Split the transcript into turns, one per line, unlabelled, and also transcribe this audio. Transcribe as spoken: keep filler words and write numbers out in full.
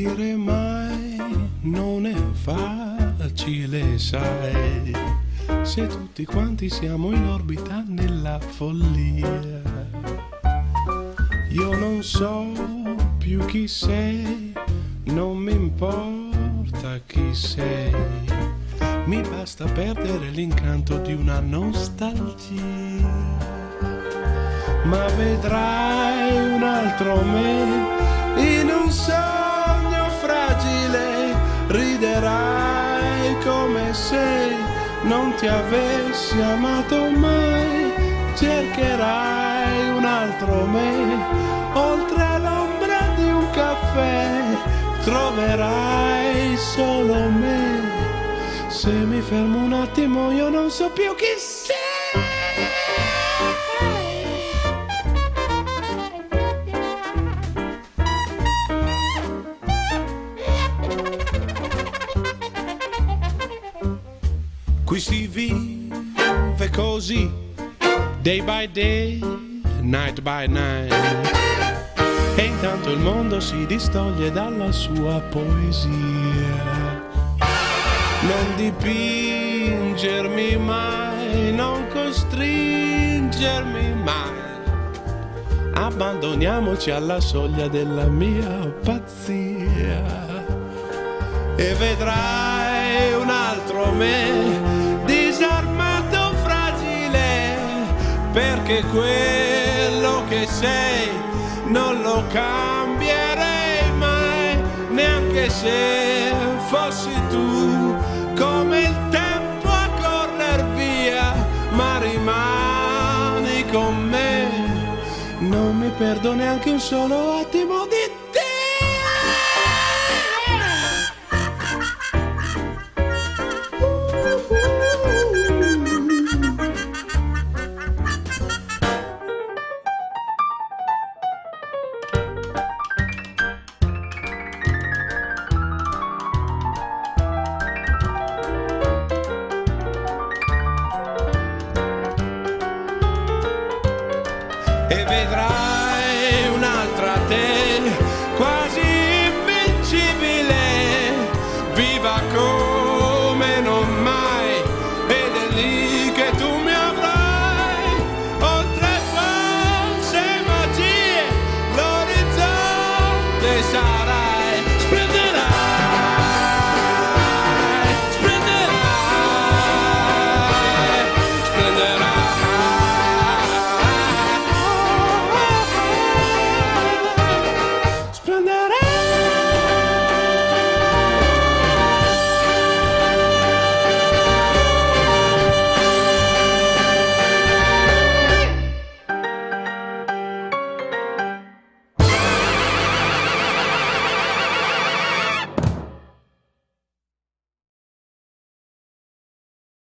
Dire mai non è facile, sai, se tutti quanti siamo in orbita nella follia. Io non so più chi sei, non mi importa chi sei, mi basta perdere l'incanto di una nostalgia. Ma vedrai un altro me in un sogno fragile, riderai come se non ti avessi amato mai, cercherai un altro me oltre l'ombra di un caffè, troverai solo me. Se mi fermo un attimo io non so più chi sei. Qui si vive così, day by day, night by night, e intanto il mondo si distoglie dalla sua poesia. Non dipingermi mai, non costringermi mai, abbandoniamoci alla soglia della mia pazzia. E vedrai un altro me, disarmato, fragile, perché quello che sei non lo cambierei mai, neanche se fossi tu come il tempo a correr via, ma rimani con me, non mi perdo neanche un solo attimo di te.